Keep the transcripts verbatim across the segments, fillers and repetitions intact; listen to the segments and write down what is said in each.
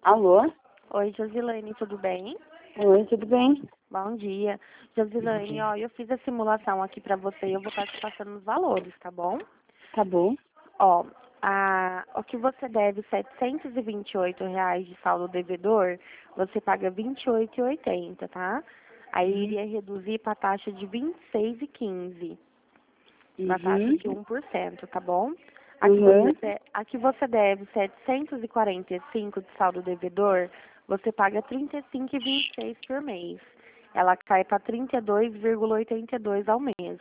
Alô? Oi, Josilane, tudo bem? Oi, tudo bem? Bom dia. Josilane, ó, eu fiz a simulação aqui pra você e eu vou estar te passando os valores, tá bom? Tá bom. Ó, a, o que você deve setecentos e vinte e oito reais de saldo devedor, você paga vinte e oito reais e oitenta centavos, tá? Aí Uhum. iria reduzir para a taxa de vinte e seis reais e quinze centavos, na taxa Uhum. de um por cento, tá bom? Aqui Uhum. você, de- aqui você deve setecentos e quarenta e cinco de saldo devedor, você paga trinta e cinco reais e vinte e seis centavos por mês. Ela cai para trinta e dois reais e oitenta e dois centavos ao mês.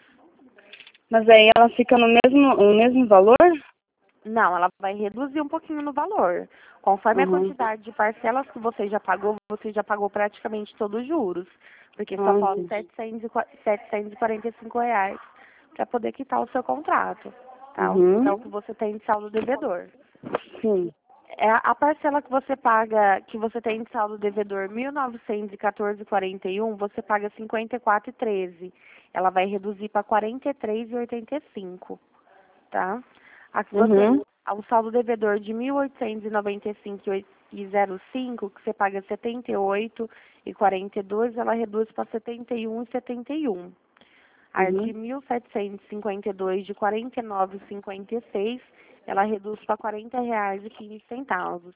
Mas aí ela fica no mesmo, no mesmo valor? Não, ela vai reduzir um pouquinho no valor. Conforme a Uhum. quantidade de parcelas que você já pagou, você já pagou praticamente todos os juros. Porque só Ah, falta entendi. setecentos e qua- setecentos e quarenta e cinco reais para poder quitar o seu contrato. Tá? É o Uhum. que você tem de saldo devedor. Sim. É a parcela que você paga, que você tem de saldo devedor mil novecentos e quatorze reais e quarenta e um, você paga cinquenta e quatro reais e treze centavos. Ela vai reduzir para quarenta e três reais e oitenta e cinco centavos, tá? Aqui você, Uhum. o saldo devedor de mil oitocentos e noventa e cinco reais e zero cinco, que você paga setenta e oito reais e quarenta e dois centavos, ela reduz para setenta e um reais e setenta e um centavos. A Uhum. de mil setecentos e cinquenta e dois de quarenta e nove reais e cinquenta e seis, ela reduz para quarenta reais e quinze centavos.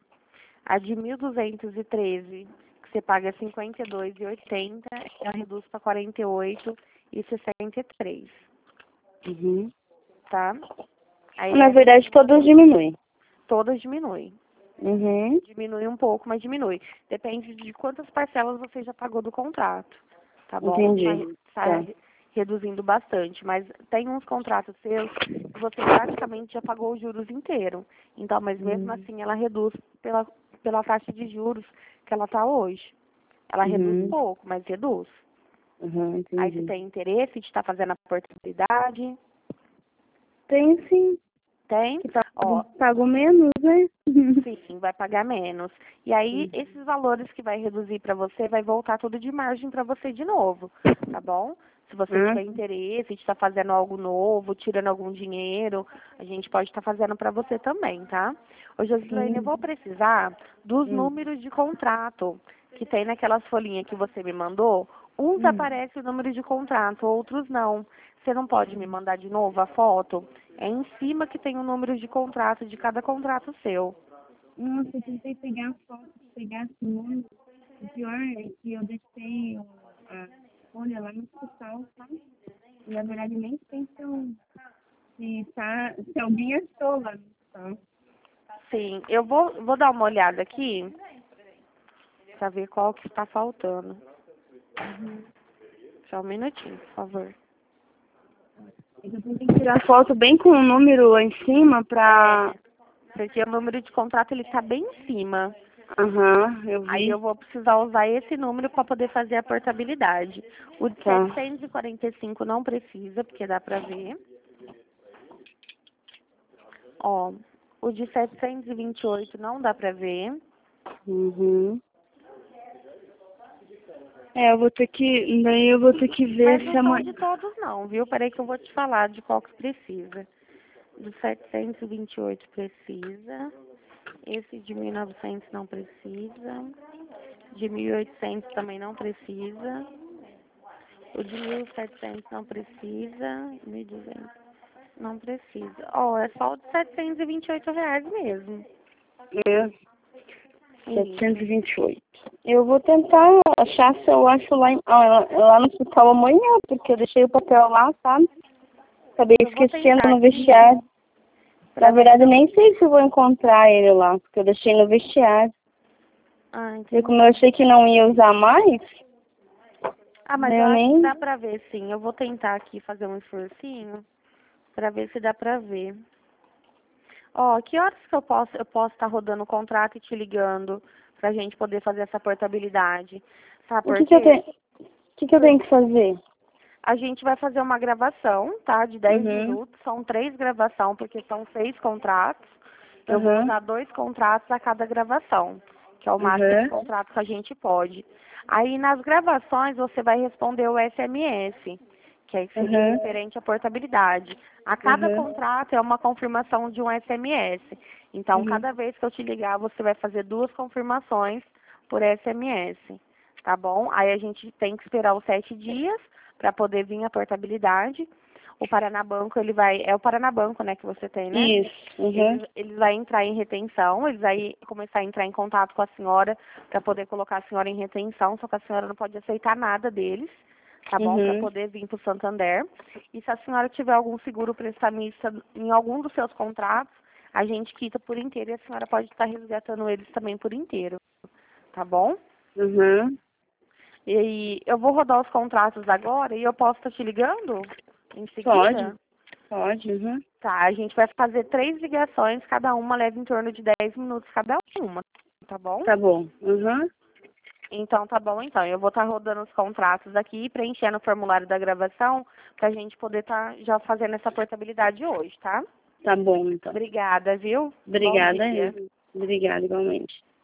A de mil duzentos e treze, que você paga cinquenta e dois reais e oitenta, ela reduz para quarenta e oito reais e sessenta e três, Uhum. tá? Aí Na essa verdade, todas diminuem. todas diminuem. Uhum. Diminui um pouco, mas diminui. Depende de quantas parcelas você já pagou do contrato, tá bom? Tá, Entendi. tá Tá. reduzindo bastante, mas tem uns contratos seus que você praticamente já pagou os juros inteiro. Então, mas mesmo Uhum. assim ela reduz pela, pela taxa de juros que ela está hoje. Ela reduz Uhum. pouco, mas reduz. Uhum. Aí você Entendi. tem interesse de estar fazendo a portabilidade? Tem sim. Tem? Que Ó, pago, pago menos, né? sim, vai pagar menos. E aí, Uhum. esses valores que vai reduzir para você, vai voltar tudo de margem para você de novo, tá bom? Se você Ah, tiver interesse de estar fazendo algo novo, tirando algum dinheiro, a gente pode estar fazendo para você também, tá? Ô, Josilene, eu sim. vou precisar dos Hum. números de contrato que tem naquelas folhinhas que você me mandou. Uns Hum. aparece o número de contrato, outros não. Você não pode me mandar de novo a foto? É em cima que tem o número de contrato de cada contrato seu. Nossa, eu tentei pegar foto, pegar esse número. O pior é que eu deixei o- a folha lá no hospital, sabe? E, na verdade, nem sei se, eu, se, tá, se alguém achou lá no hospital. Sim, eu vou, vou dar uma olhada aqui para ver qual que está faltando. Uhum. Só um minutinho, por favor. É que eu tentei tirar foto bem com o número lá em cima pra... É, porque o número de contrato ele está bem em cima. Aham, eu Aí eu vi. vou precisar usar esse número para poder fazer a portabilidade. O de Tá. setecentos e quarenta e cinco não precisa, porque dá para ver. Ó, o de setecentos e vinte e oito não dá para ver. Uhum. É, eu vou ter que... Daí eu vou ter que ver Mas se não são amanhã... de todos não, viu? Peraí que eu vou te falar de qual que precisa. Do setecentos e vinte e oito precisa. Esse de mil e novecentos não precisa. De mil e oitocentos também não precisa. O de mil e setecentos não precisa. mil e duzentos não precisa. Ó, é só o de setecentos e vinte e oito reais mesmo. É, Isso. setecentos e vinte e oito. Eu vou tentar achar se eu acho lá, em, ah, lá no hospital amanhã, porque eu deixei o papel lá, sabe? Acabei Eu vou esquecendo tentar no aqui vestiário. Na pra ver se verdade, eu eu... nem sei se eu vou encontrar ele lá, porque eu deixei no vestiário. Ah, E como entendi. eu achei que não ia usar mais, Ah, mas daí eu eu acho que nem... dá pra ver sim. Eu vou tentar aqui fazer um esforcinho pra ver se dá pra ver. Ó, que horas que eu posso eu posso estar rodando o contrato e te ligando pra gente poder fazer essa portabilidade? Sabe O por que que eu quê? tenho, o que que eu Por- tenho que fazer? A gente vai fazer uma gravação, tá? De dez Uhum, minutos. São três gravações, porque são seis contratos. Eu vou uhum, usar dois contratos a cada gravação, que é o máximo de uhum, contratos que a gente pode. Aí nas gravações você vai responder o S M S, que aí seria uhum, referente à portabilidade. A cada uhum, contrato é uma confirmação de um S M S. Então, Uhum. cada vez que eu te ligar, você vai fazer duas confirmações por S M S, tá bom? Aí a gente tem que esperar os sete dias para poder vir a portabilidade. O Paranabanco, ele vai... É o Paranabanco, né, que você tem, né? Isso. Uhum. Eles, eles vão entrar em retenção, eles vão começar a entrar em contato com a senhora para poder colocar a senhora em retenção, só que a senhora não pode aceitar nada deles, tá bom? Para Uhum. poder vir para o Santander. E se a senhora tiver algum seguro prestamista em algum dos seus contratos, a gente quita por inteiro e a senhora pode estar resgatando eles também por inteiro, tá bom? Uhum. E eu vou rodar os contratos agora e eu posso estar te ligando em seguida? Pode. Pode. Uhum. Tá, a gente vai fazer três ligações, cada uma leva em torno de dez minutos cada uma, tá bom? Tá bom. Uhum. Então tá bom, então. Eu vou estar rodando os contratos aqui, preenchendo o formulário da gravação, pra gente poder estar já fazendo essa portabilidade hoje, tá? Tá bom, então. Obrigada, viu? Obrigada. Bom dia. Obrigada, igualmente.